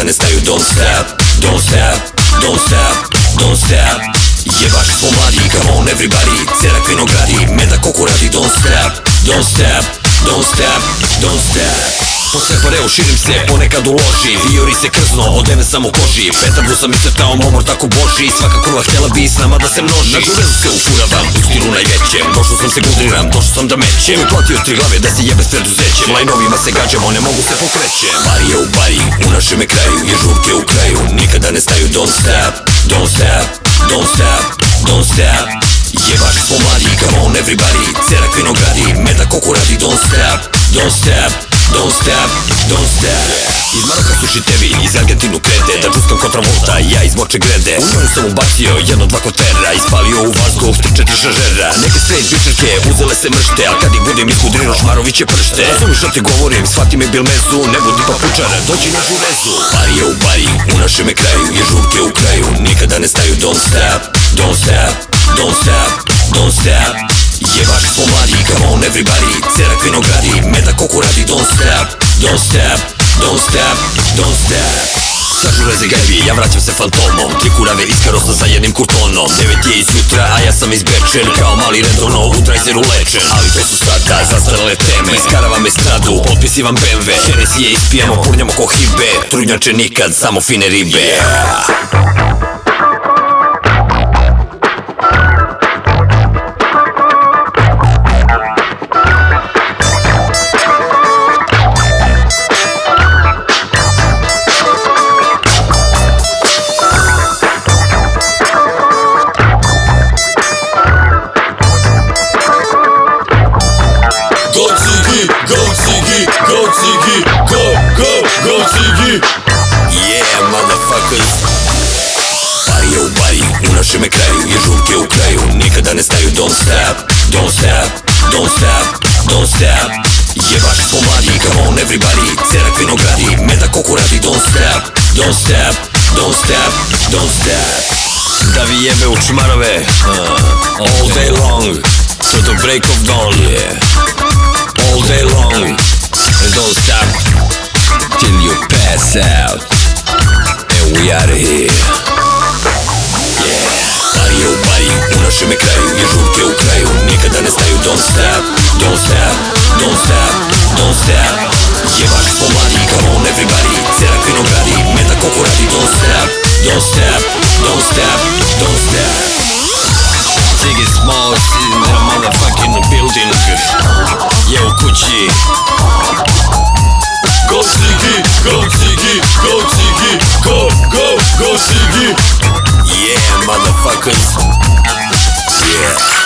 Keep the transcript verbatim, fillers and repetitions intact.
ne staju. Don't stop, don't stop, don't stop, don't stop. Jebaš smo mladi, come on everybody. Cerak vinogradi, meda koku radi. Don't stop, don't stop, don't stop, don't stop. Po separeu širim se, ponekad u loži. Viori se krzno, odeme sam u koži. Petardu sam iscrtao, momor tako boži. Svaka kurva htjela bi s nama da se množi. Na žurezu se ufuravam, u stilu najvećem. Došao sam se gudriram, došao sam da mećem. I platio tri glave da se jebe s preduzećem. Lajnovima se gađamo, ne mogu se pokrećem. Bari je u bari, u našem je kraju. I žurke u kraju, nikada ne staju. Don't stop, don't stop, don't stop, don't stop. Jebaš smo mladi, come on everybody. Cerak vinogradi, meda koku radi. Don't stop, don't stop, don't stop, don't stop. Iz Maroka su šitevi, iz Argentinu krede. Da džuskam kontra volta, ja iz moče grede. U nju sam ubacio jedno dva kotera. Ispalio u vazduh tri četiri šaržera. Neke straight bičerke uzele se mršte. Al kad ih budem iskudrino šmaroviće pršte. Razumiš što ti govorim, shvati me bil mezu. Ne budi papučara, dođi na žurezu. Bari je u bari, u našem je kraju. I žurke u kraju, nikada ne staju. Don't stop, don't stop, don't stop, don't stop. Jebaš smo mladi, come on everybody. Cerak vinogradi, meda koku radi. Don't stop, don't stop, don't stop, don't stop. Sa žureze gajbi, ja vraćam se fantomom. Tri kurave iskarosno sa jednim kurtonom. Devet je iz jutra, a ja sam izbečen. Kao mali redono, u trajzeru lečen. Ali to su sada zastarale teme. Iskaravam estradu, potpisivam B M W. Hennessy je ispijamo, purnjamo ko hibe. Trudnjače nikad, samo fine ribe. Go Cigi, go Cigi, go, go, go Cigi. Yeah, motherfuckers. Bari je u bari, u našem je kraju. I žurke u kraju, nikada ne staju. Don't stop, don't stop, don't stop, don't stop. Jebaš smo mladi, come on everybody. Cerak vinogradi, meda koku radi. Don't stop, don't stop, don't stop, don't stop. Da vi jebe u čmarove, uh, all day long, to the break of dawn, yeah. All day long, and don't stop till you pass out. And we out of here. Yeah. Bari je u bari, u našem je kraju. I žurke u kraju, nikada ne staju. Don't stop, don't stop, don't stop, don't stop. Jebaš smo mladi, come on everybody. Cerak vinogradi, meda koku radi. Don't stop, don't stop, don't stop, don't stop. Ziggy Smalls in the motherfucking building. Je u kući. Go Cigi, go Cigi, go Cigi, go, go, go Cigi. Yeah, motherfuckers. Yeah.